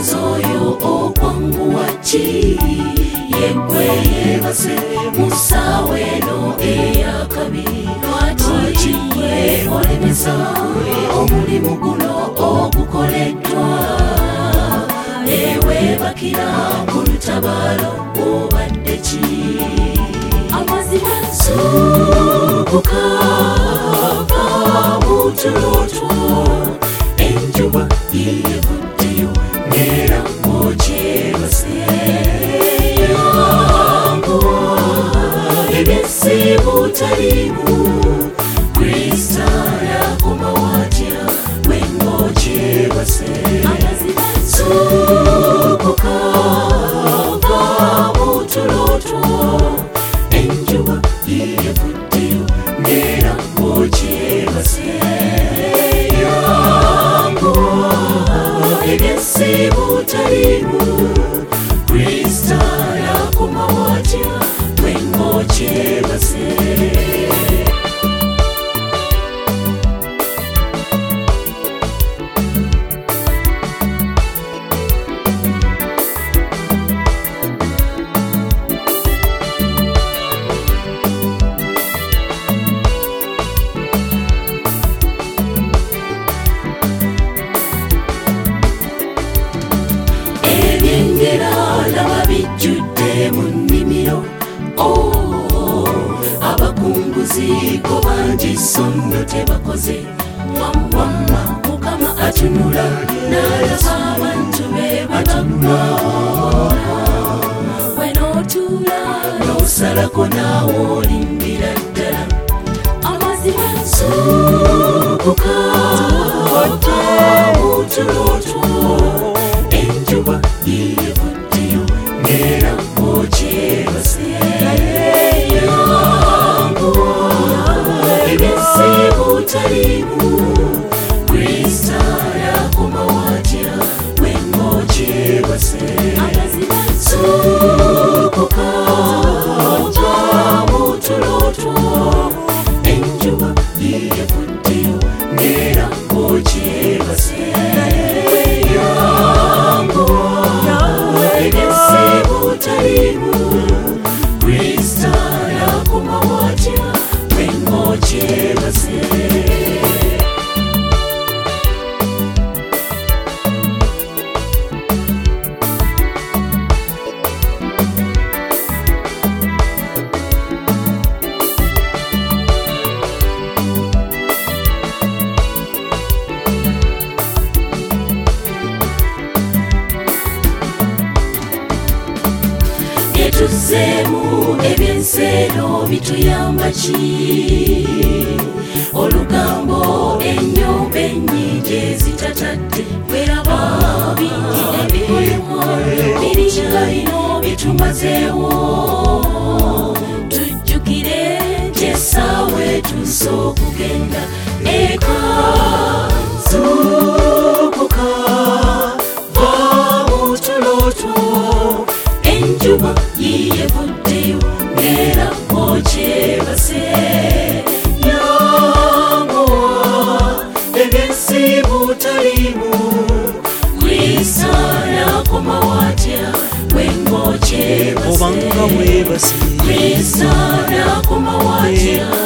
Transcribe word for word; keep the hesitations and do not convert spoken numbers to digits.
ozoyo okwanguwa ki yegwe yebase musaweno eyakabiri lwaki gwe olemesa omulimu guno ogukoleddwa ewebakira ku lutabalo obadde ki amazima zuukuka va mu tuloto enjuba yevuddeyo neera ng'okyebase yanguwa eby'essimu talimu Krista yakoma watya gwe ng'okyebase zuukuka va mu tuloto enjuba yevuddeyo neera ng'okyebase yanguwa eby'essimu talimu Krista yakoma watya gwe ng'okyebase laba bijjudde mu nnimiro abakunguzi ko bangi sonno tebakoze wamwamma mukama atunula n'alaba abantu be balama wenootuula n'osalako naawe olimbira ddala amazima zuukuka mutuloto enjuba yevuddeyo neera ng'okyebase yanguwa eby'essimu talimu Krista yakoma watya gwe ng'okyebase zuukuka va mu tuloto enjuba yevuddeyo neera ng'okyebase talimu Krista yakoma watya gwe ng'okyebase tuzzeemu eby'ensi eno bituyamba ki olugambo ennyumba ennyingi ezitatadde weraba bingi ebikolebwa biringa bino bitumazeewo tujjukire gy'essaawa etuuse okugenda eka zuukuka va mu tuloto enjuba yevuddeyo neera ng'okyebase yanguwa eby'essimu talimu Krista yakoma watya gwe ng'okyebase Krista yakoma watya